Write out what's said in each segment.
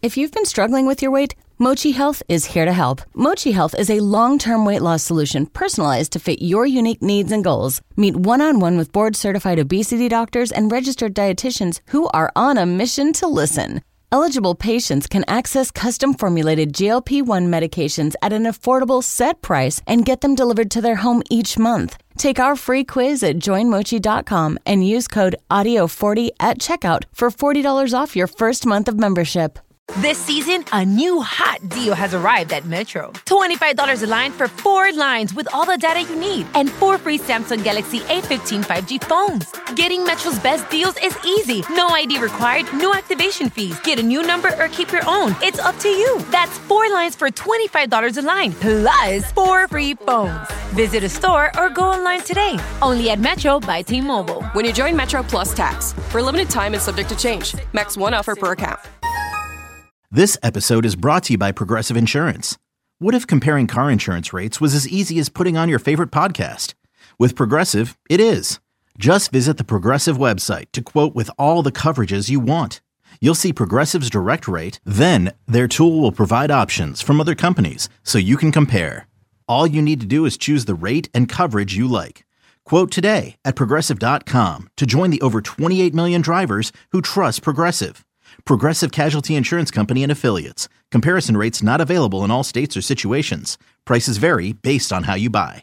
If you've been struggling with your weight, Mochi Health is here to help. Mochi Health is a long-term weight loss solution personalized to fit your unique needs and goals. Meet one-on-one with board-certified obesity doctors and registered dietitians who are on a mission to listen. Eligible patients can access custom-formulated GLP-1 medications at an affordable set price and get them delivered to their home each month. Take our free quiz at joinmochi.com and use code AUDIO40 at checkout for $40 off your first month of membership. This season, a new hot deal has arrived at Metro. $25 a line for 4 lines with all the data you need and 4 free Samsung Galaxy A15 5G phones. Getting Metro's best deals is easy. No ID required, no activation fees. Get a new number or keep your own. It's up to you. That's 4 lines for $25 a line, plus 4 free phones. Visit a store or go online today. Only at Metro by T-Mobile. When you join Metro Plus Tax, for a limited time and subject to change. Max 1 offer per account. This episode is brought to you by Progressive Insurance. What if comparing car insurance rates was as easy as putting on your favorite podcast? With Progressive, it is. Just visit the Progressive website to quote with all the coverages you want. You'll see Progressive's direct rate, then their tool will provide options from other companies so you can compare. All you need to do is choose the rate and coverage you like. Quote today at Progressive.com to join the over 28 million drivers who trust Progressive. Progressive Casualty Insurance Company and Affiliates. Comparison rates not available in all states or situations. Prices vary based on how you buy.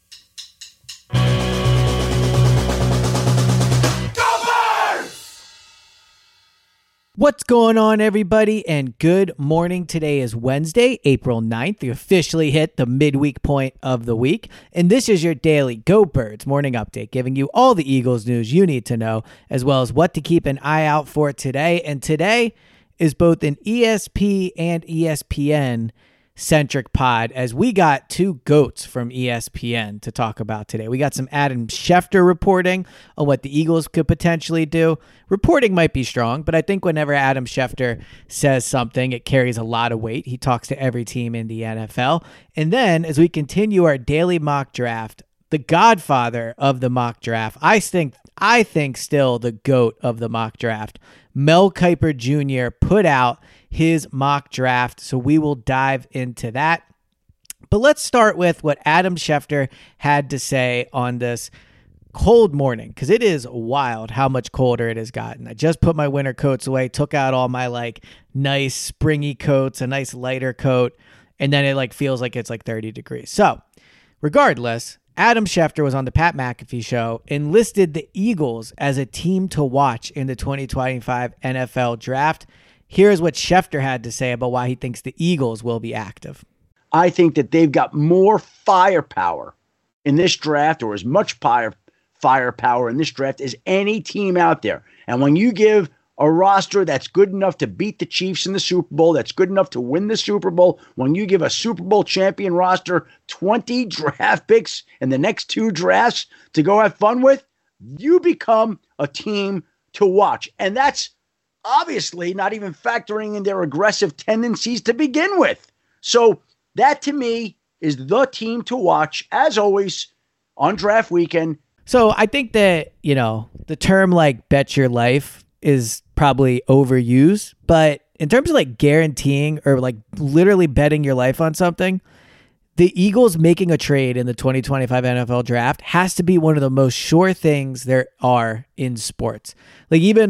What's going on, everybody, and good morning. Today is Wednesday, April 9th. You officially hit the midweek point of the week, and this is your daily Go Birds morning update, giving you all the Eagles news you need to know, as well as what to keep an eye out for today. And today is both an ESP and ESPN centric pod, as we got 2 GOATs from ESPN to talk about today. We got some Adam Schefter reporting on what the Eagles could potentially do. Reporting might be strong, but I think whenever Adam Schefter says something, it carries a lot of weight. He talks to every team in the NFL. And then as we continue our daily mock draft, the godfather of the mock draft, I think still the GOAT of the mock draft, Mel Kiper Jr. put out his mock draft, so we will dive into that. But let's start with what Adam Schefter had to say on this cold morning, because it is wild how much colder it has gotten. I just put my winter coats away, took out all my nice springy coats, a nice lighter coat, and then it feels like it's 30 degrees. So regardless, Adam Schefter was on the Pat McAfee show and listed the Eagles as a team to watch in the 2025 NFL draft. Here's what Schefter had to say about why he thinks the Eagles will be active. I think that they've got more firepower in this draft, or as much firepower in this draft as any team out there. And when you give a roster that's good enough to beat the Chiefs in the Super Bowl, that's good enough to win the Super Bowl, when you give a Super Bowl champion roster 20 draft picks in the next 2 drafts to go have fun with, you become a team to watch. And that's obviously not even factoring in their aggressive tendencies to begin with. So that to me is the team to watch, as always, on draft weekend. So I think that, the term bet your life is probably overused, but in terms of guaranteeing or literally betting your life on something, the Eagles making a trade in the 2025 NFL draft has to be one of the most sure things there are in sports. Even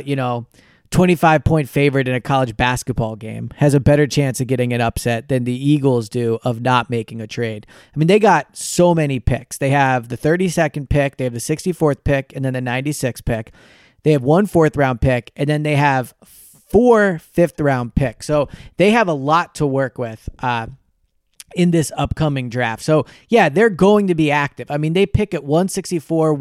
25-point favorite in a college basketball game has a better chance of getting an upset than the Eagles do of not making a trade. I mean, they got so many picks. They have the 32nd pick, they have the 64th pick, and then the 96th pick. They have 1 4th-round pick, and then they have 4 5th-round picks. So they have a lot to work with in this upcoming draft. So yeah, they're going to be active. I mean, they pick at 161,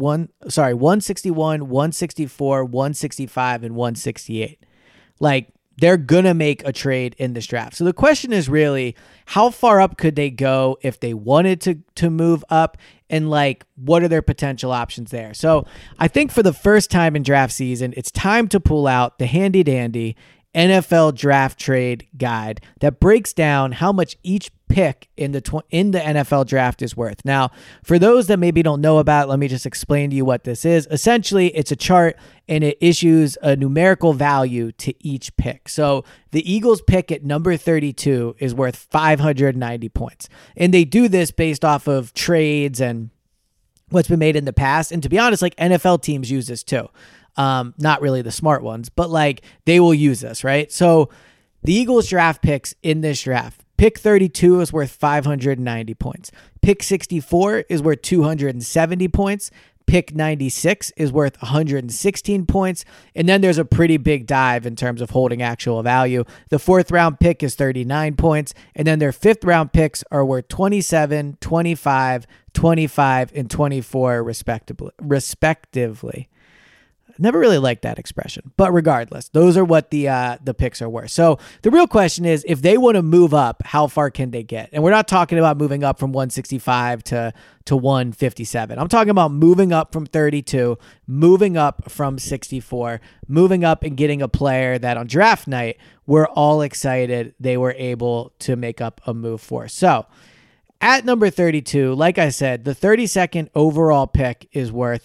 164, 165, and 168. They're going to make a trade in this draft. So the question is really, how far up could they go if they wanted to move up? And what are their potential options there? So I think for the first time in draft season, it's time to pull out the handy dandy NFL draft trade guide that breaks down how much each pick in the NFL draft is worth. Now, for those that maybe don't know about it, let me just explain to you what this is. Essentially, it's a chart and it issues a numerical value to each pick. So the Eagles pick at number 32 is worth 590 points. And they do this based off of trades and what's been made in the past. And to be honest, like NFL teams use this too. Not really the smart ones, but like they will use this, right? So the Eagles draft picks in this draft. Pick 32 is worth 590 points. Pick 64 is worth 270 points. Pick 96 is worth 116 points. And then there's a pretty big dive in terms of holding actual value. The 4th round pick is 39 points. And then their 5th round picks are worth 27, 25, 25, and 24 respectively. Never really liked that expression, but regardless, those are what the picks are worth. So the real question is, if they want to move up, how far can they get? And we're not talking about moving up from 165 to 157. I'm talking about moving up from 32, moving up from 64, moving up and getting a player that on draft night, we're all excited they were able to make up a move for. So at number 32, like I said, the 32nd overall pick is worth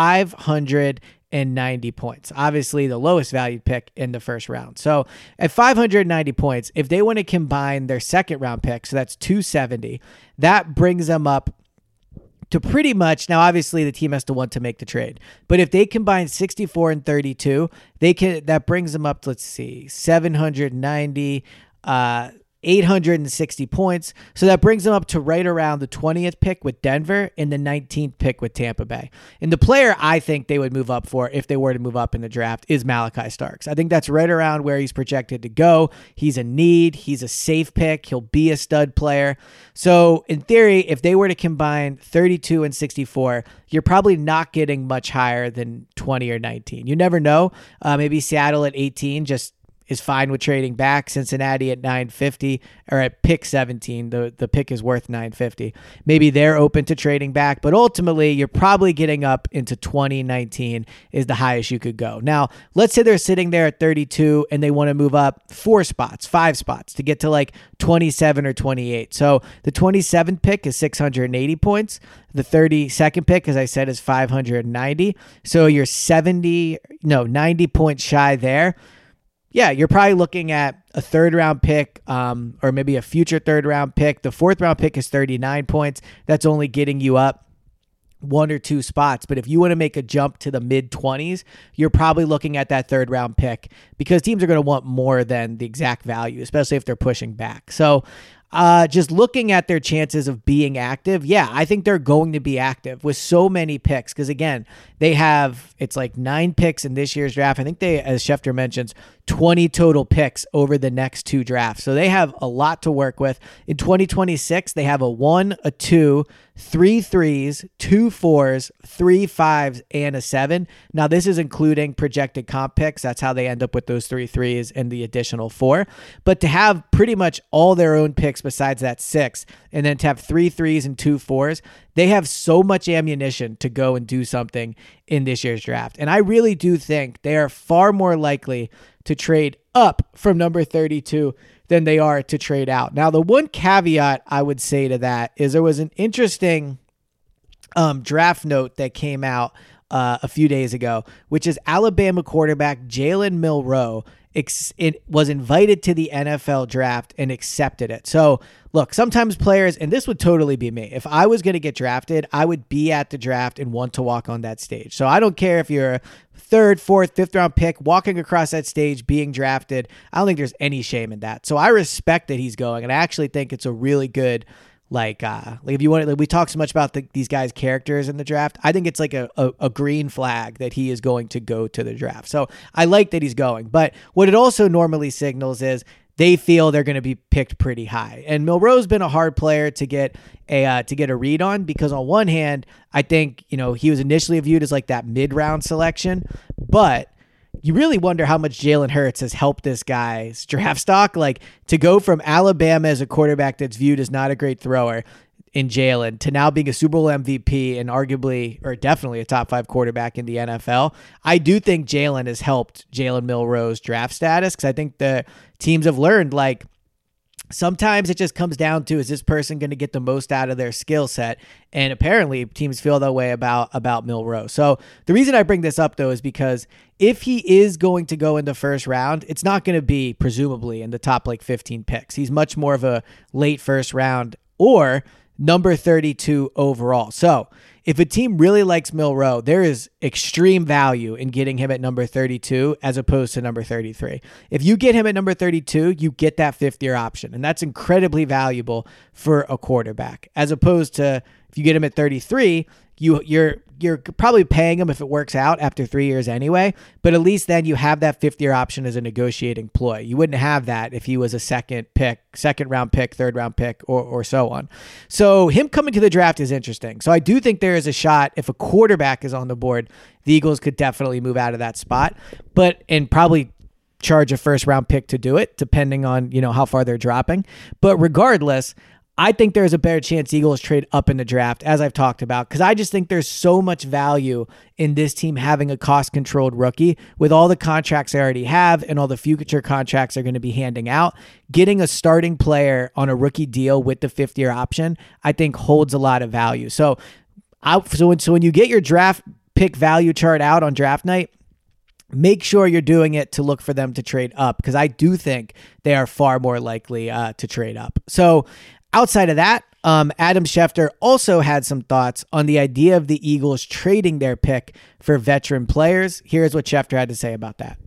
590 points. Obviously, the lowest valued pick in the first round. So at 590 points, if they want to combine their 2nd round pick, so that's 270, that brings them up to pretty much, now obviously the team has to want to make the trade, but if they combine 64 and 32, that brings them up to, let's see, 790, 860 points. So that brings them up to right around the 20th pick with Denver and the 19th pick with Tampa Bay. And the player I think they would move up for if they were to move up in the draft is Malachi Starks. I think that's right around where he's projected to go. He's a need. He's a safe pick. He'll be a stud player. So in theory, if they were to combine 32 and 64, you're probably not getting much higher than 20 or 19. You never know. Maybe Seattle at 18 just is fine with trading back. Cincinnati at 950 or at pick 17, the pick is worth 950. Maybe they're open to trading back, but ultimately you're probably getting up into 2019 is the highest you could go. Now, let's say they're sitting there at 32 and they want to move up 5 spots to get to like 27 or 28. So the 27th pick is 680 points. The 32nd pick, as I said, is 590. So you're 90 points shy there. Yeah, you're probably looking at a 3rd round pick or maybe a future 3rd round pick. The 4th round pick is 39 points. That's only getting you up 1 or 2 spots. But if you want to make a jump to the mid-20s, you're probably looking at that 3rd round pick because teams are going to want more than the exact value, especially if they're pushing back. So just looking at their chances of being active, yeah, I think they're going to be active with so many picks because, again, it's like 9 picks in this year's draft. I think they, as Schefter mentions, 20 total picks over the next 2 drafts. So they have a lot to work with. In 2026, they have a 1, a 2, 3 3s, 2 4s, 3 5s, and a 7. Now, this is including projected comp picks. That's how they end up with those 3 3s and the additional 4. But to have pretty much all their own picks besides that 6, and then to have 3 3s and 2 4s, they have so much ammunition to go and do something in this year's draft. And I really do think they are far more likely to trade up from number 32 than they are to trade out. Now, the one caveat I would say to that is there was an interesting draft note that came out a few days ago, which is Alabama quarterback Jalen Milroe was invited to the NFL draft and accepted it. So look, sometimes players, and this would totally be me, if I was going to get drafted, I would be at the draft and want to walk on that stage. So I don't care if you're a 3rd, 4th, 5th round pick walking across that stage being drafted. I don't think there's any shame in that. So I respect that he's going, and I actually think it's a really good like if you want to, we talk so much about these guys' characters in the draft. I think it's like a green flag that he is going to go to the draft. So I like that he's going. But what it also normally signals is they feel they're going to be picked pretty high. And Milroe's been a hard player to get a read on because on one hand, I think, he was initially viewed as like that mid-round selection, but you really wonder how much Jalen Hurts has helped this guy's draft stock. Like to go from Alabama as a quarterback that's viewed as not a great thrower in Jalen to now being a Super Bowl MVP and arguably or definitely a top 5 quarterback in the NFL. I do think Jalen has helped Jalen Milroe's draft status because I think the teams have learned like Sometimes it just comes down to, is this person going to get the most out of their skill set? And apparently teams feel that way about Milroe. So the reason I bring this up, though, is because if he is going to go in the first round, it's not going to be presumably in the top 15 picks. He's much more of a late first round or number 32 overall. So if a team really likes Milroe, there is extreme value in getting him at number 32 as opposed to number 33. If you get him at number 32, you get that fifth-year option, and that's incredibly valuable for a quarterback. As opposed to if you get him at 33, you're probably paying him if it works out after 3 years anyway, but at least then you have that fifth-year option as a negotiating ploy. You wouldn't have that if he was a second round pick, third round pick, or so on. So him coming to the draft is interesting. So I do think there is a shot if a quarterback is on the board, the Eagles could definitely move out of that spot, and probably charge a first round pick to do it, depending on, how far they're dropping. But regardless, I think there's a better chance Eagles trade up in the draft, as I've talked about, because I just think there's so much value in this team having a cost-controlled rookie with all the contracts they already have and all the future contracts they're going to be handing out. Getting a starting player on a rookie deal with the fifth-year option, I think holds a lot of value. So when you get your draft pick value chart out on draft night, make sure you're doing it to look for them to trade up, because I do think they are far more likely to trade up. So outside of that, Adam Schefter also had some thoughts on the idea of the Eagles trading their pick for veteran players. Here's what Schefter had to say about that.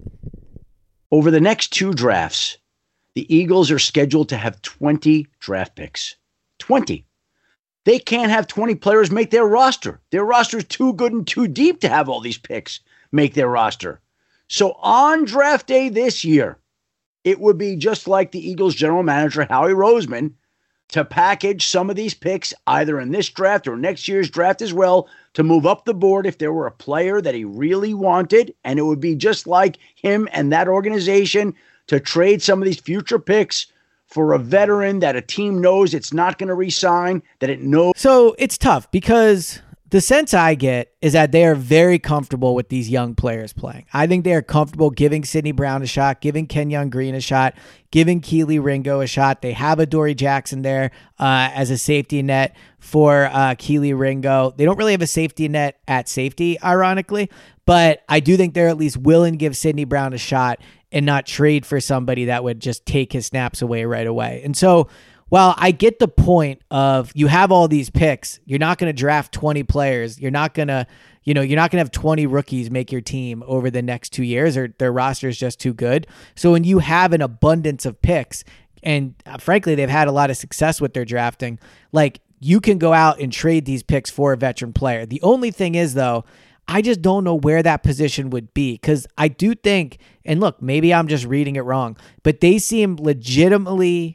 Over the next 2 drafts, the Eagles are scheduled to have 20 draft picks. 20. They can't have 20 players make their roster. Their roster is too good and too deep to have all these picks make their roster. So on draft day this year, it would be just like the Eagles general manager, Howie Roseman, to package some of these picks either in this draft or next year's draft as well to move up the board if there were a player that he really wanted. And it would be just like him and that organization to trade some of these future picks for a veteran that a team knows it's not going to re-sign, that it knows. So it's tough because the sense I get is that they are very comfortable with these young players playing. I think they are comfortable giving Sidney Brown a shot, giving Kenyon Green a shot, giving Kelee Ringo a shot. They have Adoree Jackson there as a safety net for Kelee Ringo. They don't really have a safety net at safety, ironically, but I do think they're at least willing to give Sidney Brown a shot and not trade for somebody that would just take his snaps away right away. And so while I get the point of you have all these picks, you're not going to draft 20 players. You're not going to have 20 rookies make your team over the next 2 years, or their roster is just too good. So when you have an abundance of picks, and frankly, they've had a lot of success with their drafting, you can go out and trade these picks for a veteran player. The only thing is, though, I just don't know where that position would be, because I do think, and look, maybe I'm just reading it wrong, but they seem legitimately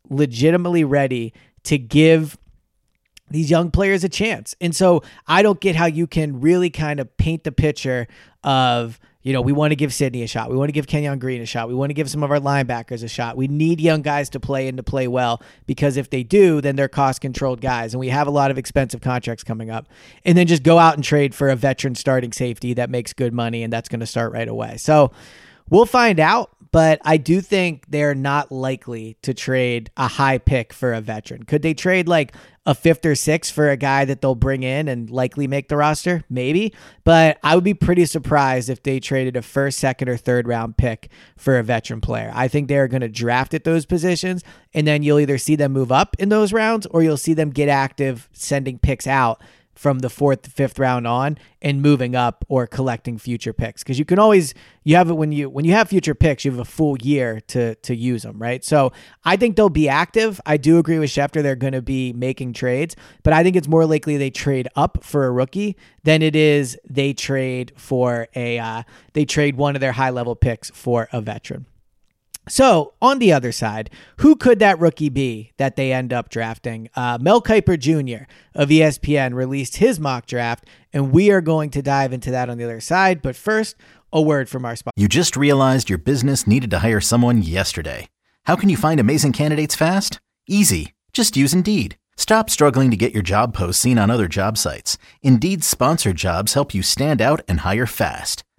ready to give these young players a chance. And so I don't get how you can really kind of paint the picture of, we want to give Sidney a shot. We want to give Kenyon Green a shot. We want to give some of our linebackers a shot. We need young guys to play and to play well, because if they do, then they're cost-controlled guys. And we have a lot of expensive contracts coming up. And then just go out and trade for a veteran starting safety that makes good money, and that's going to start right away. So we'll find out. But I do think they're not likely to trade a high pick for a veteran. Could they trade a fifth or sixth for a guy that they'll bring in and likely make the roster? Maybe. But I would be pretty surprised if they traded a first, second, or third round pick for a veteran player. I think they're going to draft at those positions, and then you'll either see them move up in those rounds or you'll see them get active sending picks out from the 4th, 5th round on and moving up or collecting future picks. Because you have it when you have future picks, you have a full year to use them, right? So I think they'll be active. I do agree with Schefter. They're going to be making trades, but I think it's more likely they trade up for a rookie than it is they trade for they trade one of their high level picks for a veteran. So on the other side, who could that rookie be that they end up drafting? Mel Kiper Jr. of ESPN released his mock draft, and we are going to dive into that on the other side. But first, a word from our sponsor. You just realized your business needed to hire someone yesterday. How can you find amazing candidates fast? Easy. Just use Indeed. Stop struggling to get your job posts seen on other job sites. Indeed's sponsored jobs help you stand out and hire fast.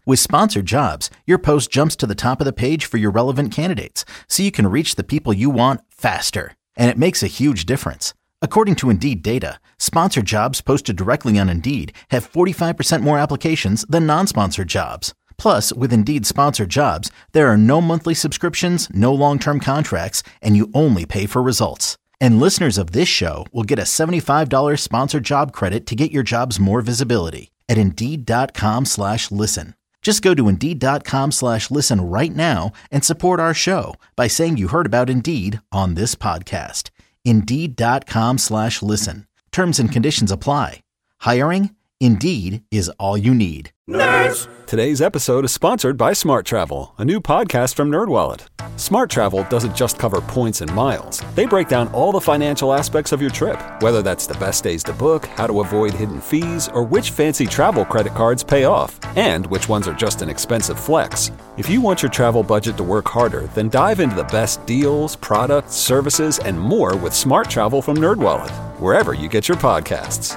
With Sponsored Jobs, your post jumps to the top of the page for your relevant candidates, so you can reach the people you want faster. And it makes a huge difference. According to Indeed data, sponsored jobs posted directly on Indeed have 45% more applications than non-sponsored jobs. Plus, with Indeed Sponsored Jobs, there are no monthly subscriptions, no long-term contracts, and you only pay for results. And listeners of this show will get a $75 sponsored job credit to get your jobs more visibility at Indeed.com/listen. Just go to Indeed.com/listen right now and support our show by saying you heard about Indeed on this podcast. Indeed.com/listen. Terms and conditions apply. Hiring? Indeed is all you need. Nerds! Today's episode is sponsored by Smart Travel, a new podcast from NerdWallet. Smart Travel doesn't just cover points and miles. They break down all the financial aspects of your trip, whether that's the best days to book, how to avoid hidden fees, or which fancy travel credit cards pay off, and which ones are just an expensive flex. If you want your travel budget to work harder, then dive into the best deals, products, services, and more with Smart Travel from NerdWallet, wherever you get your podcasts.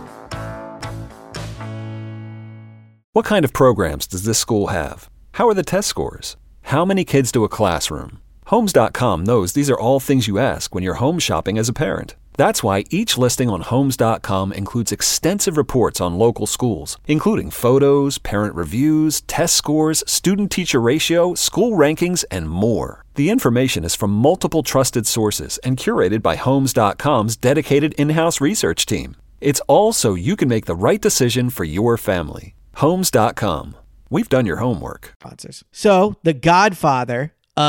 What kind of programs does this school have? How are the test scores? How many kids do a classroom? Homes.com knows these are all things you ask when you're home shopping as a parent. That's why each listing on Homes.com includes extensive reports on local schools, including photos, parent reviews, test scores, student-teacher ratio, school rankings, and more. The information is from multiple trusted sources and curated by Homes.com's dedicated in-house research team. It's all so you can make the right decision for your family. Homes.com. We've done your homework. So the godfather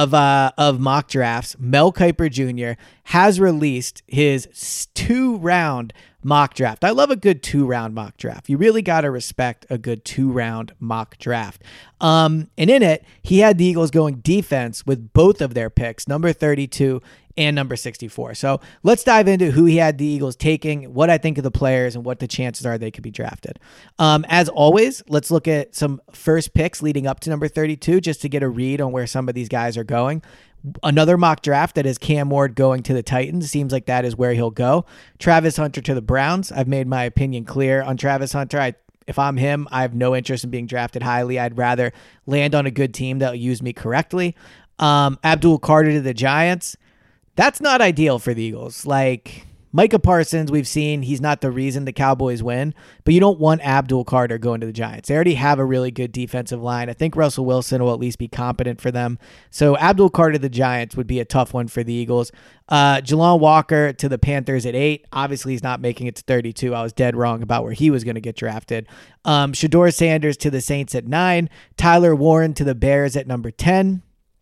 of mock drafts, Mel Kiper Jr., has released his 2-round mock draft. I love a good 2-round mock draft. You really got to respect a good 2-round mock draft. And in it, he had the Eagles going defense with both of their picks, number 32 and number 64. So let's dive into who he had the Eagles taking, what I think of the players, and what the chances are they could be drafted. As always, let's look at some first picks leading up to number 32 just to get a read on where some of these guys are going. Another mock draft that is Cam Ward going to the Titans. Seems like that is where he'll go. Travis Hunter to the Browns. I've made my opinion clear on Travis Hunter. If I'm him, I have no interest in being drafted highly. I'd rather land on a good team that will use me correctly. Abdul Carter to the Giants. That's not ideal for the Eagles. Like Micah Parsons, we've seen he's not the reason the Cowboys win, but you don't want Abdul Carter going to the Giants. They already have a really good defensive line. I think Russell Wilson will at least be competent for them. So Abdul Carter to the Giants would be a tough one for the Eagles. Jalon Walker to the Panthers at 8. Obviously, he's not making it to 32. I was dead wrong about where he was going to get drafted. Shedeur Sanders to the Saints at 9. Tyler Warren to the Bears at number 10.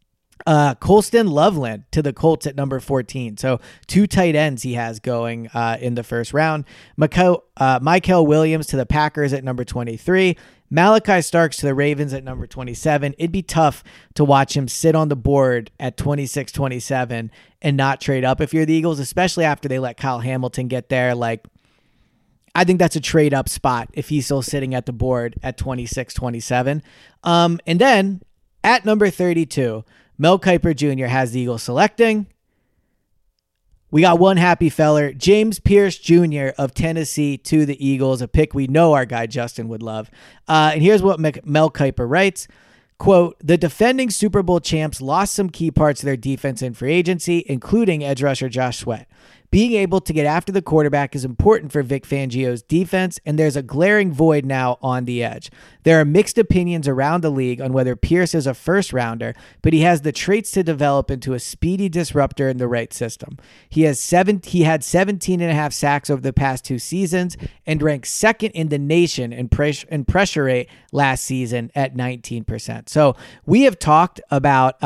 Colston Loveland to the Colts at number 14. So 2 tight ends he has going in the first round. Mykel Williams to the Packers at number 23. Malachi Starks to the Ravens at number 27. It'd be tough to watch him sit on the board at 26, 27 and not trade up if you're the Eagles, especially after they let Kyle Hamilton get there. Like, I think that's a trade up spot if he's still sitting at the board at 26, 27. And then at number 32, Mel Kiper Jr. has the Eagles selecting. We got one happy feller, James Pierce Jr. of Tennessee to the Eagles, a pick we know our guy Justin would love. And here's what Mel Kiper writes. Quote, the defending Super Bowl champs lost some key parts of their defense in free agency, including edge rusher Josh Sweat. Being able to get after the quarterback is important for Vic Fangio's defense, and there's a glaring void now on the edge. There are mixed opinions around the league on whether Pierce is a first-rounder, but he has the traits to develop into a speedy disruptor in the right system. He had 17.5 sacks over the past 2 seasons and ranked second in the nation in pressure rate last season at 19%. So we have talked about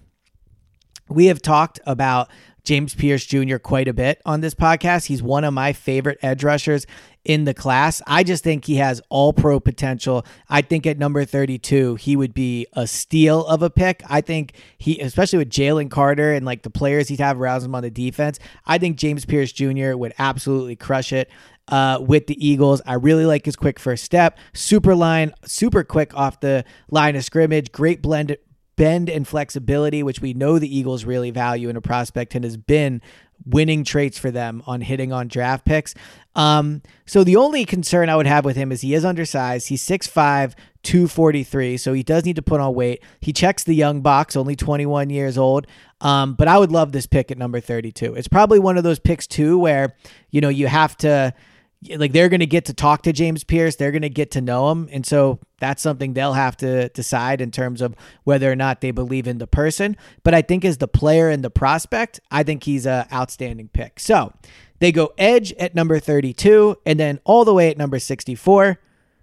James Pierce Jr. quite a bit on this podcast. He's one of my favorite edge rushers in the class. I just think he has all pro potential. I think at number 32, he would be a steal of a pick. I think he, especially with Jalen Carter and like the players he'd have around him on the defense, I think James Pierce Jr. would absolutely crush it with the Eagles. I really like his quick first step, super quick off the line of scrimmage, great bend and flexibility, which we know the Eagles really value in a prospect and has been winning traits for them on hitting on draft picks. So the only concern I would have with him is he is undersized. He's 6'5", 243, so he does need to put on weight. He checks the young box, only 21 years old. But I would love this pick at number 32. It's probably one of those picks too where, you have to, like, they're going to get to talk to James Pierce. They're going to get to know him. And so that's something they'll have to decide in terms of whether or not they believe in the person. But I think as the player and the prospect, I think he's an outstanding pick. So they go edge at number 32, and then all the way at number 64,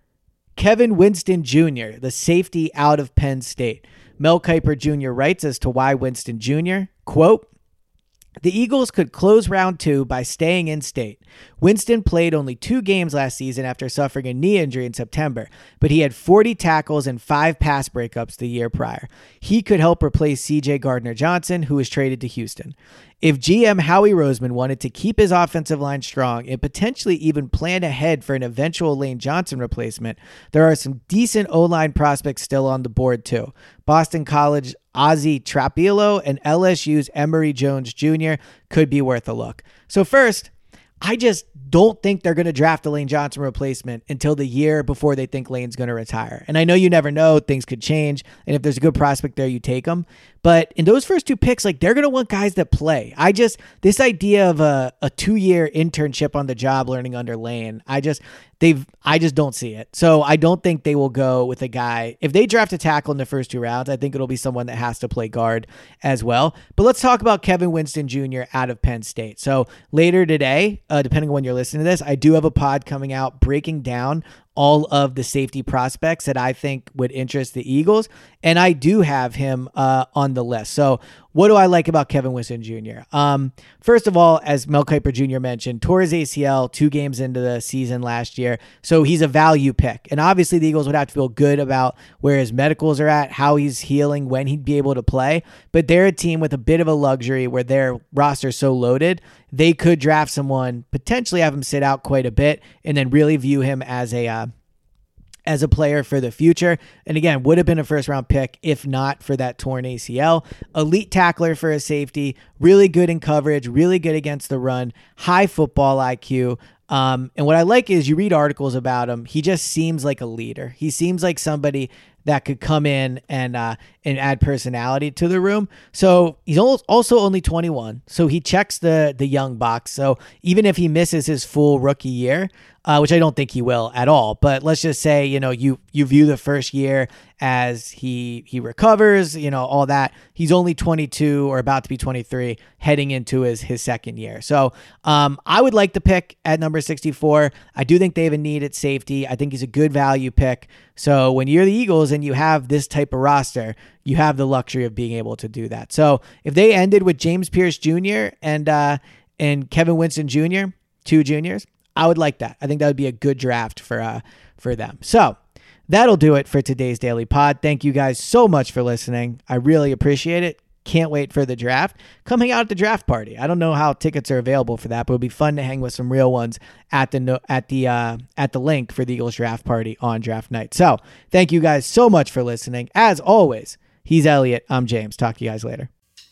Kevin Winston Jr., the safety out of Penn State. Mel Kiper Jr. writes as to why Winston Jr., quote, "The Eagles could close round 2 by staying in state. Winston played only 2 games last season after suffering a knee injury in September, but he had 40 tackles and 5 pass breakups the year prior. He could help replace C.J. Gardner-Johnson, who was traded to Houston. If GM Howie Roseman wanted to keep his offensive line strong and potentially even plan ahead for an eventual Lane Johnson replacement, there are some decent O-line prospects still on the board too. Boston College Ozzie Trapilo and LSU's Emory Jones Jr. could be worth a look." So first, I just don't think they're going to draft a Lane Johnson replacement until the year before they think Lane's going to retire. And I know you never know, things could change. And if there's a good prospect there, you take them. But in those first 2 picks, like, they're going to want guys that play. This idea of a 2-year internship on the job learning under Lane, I just don't see it. So I don't think they will go with a guy. If they draft a tackle in the first 2 rounds, I think it'll be someone that has to play guard as well. But let's talk about Kevin Winston Jr. out of Penn State. So later today, depending on when you're listening to this, I do have a pod coming out breaking down all of the safety prospects that I think would interest the Eagles. And I do have him on the list. So what do I like about Kevin Winston Jr.? First of all, as Mel Kiper Jr. mentioned, tore his ACL 2 games into the season last year. So he's a value pick. And obviously the Eagles would have to feel good about where his medicals are at, how he's healing, when he'd be able to play. But they're a team with a bit of a luxury where their roster's so loaded, they could draft someone, potentially have him sit out quite a bit, and then really view him as a player for the future. And again, would have been a first-round pick if not for that torn ACL. Elite tackler for a safety, really good in coverage, really good against the run, high football IQ. And what I like is you read articles about him. He just seems like a leader. He seems like somebody that could come in and add personality to the room. So he's also only 21. So he checks the young box. So even if he misses his full rookie year, which I don't think he will at all, but let's just say, you view the first year as he recovers, all that. He's only 22 or about to be 23 heading into his second year. So I would like the pick at number 64. I do think they have a need at safety. I think he's a good value pick. So when you're the Eagles and you have this type of roster, you have the luxury of being able to do that. So if they ended with James Pierce Jr. and Kevin Winston Jr., 2 juniors, I would like that. I think that would be a good draft for them. So that'll do it for today's Daily Pod. Thank you guys so much for listening. I really appreciate it. Can't wait for the draft. Come hang out at the draft party. I don't know how tickets are available for that, but it'll be fun to hang with some real ones at the link for the Eagles draft party on draft night. So thank you guys so much for listening. As always, he's Elliot. I'm James. Talk to you guys later.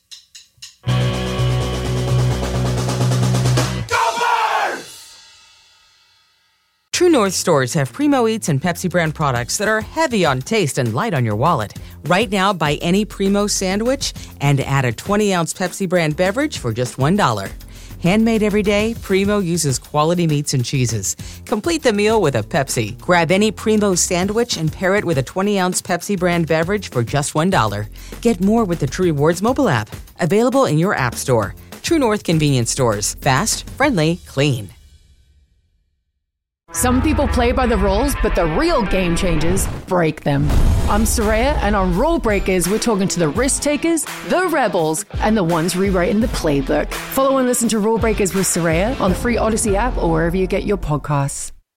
True North stores have Primo Eats and Pepsi brand products that are heavy on taste and light on your wallet. Right now, buy any Primo sandwich and add a 20-ounce Pepsi brand beverage for just $1. Handmade every day, Primo uses quality meats and cheeses. Complete the meal with a Pepsi. Grab any Primo sandwich and pair it with a 20-ounce Pepsi brand beverage for just $1. Get more with the True Rewards mobile app. Available in your app store. True North convenience stores. Fast, friendly, clean. Some people play by the rules, but the real game changers break them. I'm Soraya, and on Rule Breakers, we're talking to the risk takers, the rebels, and the ones rewriting the playbook. Follow and listen to Rule Breakers with Soraya on the free Odyssey app or wherever you get your podcasts.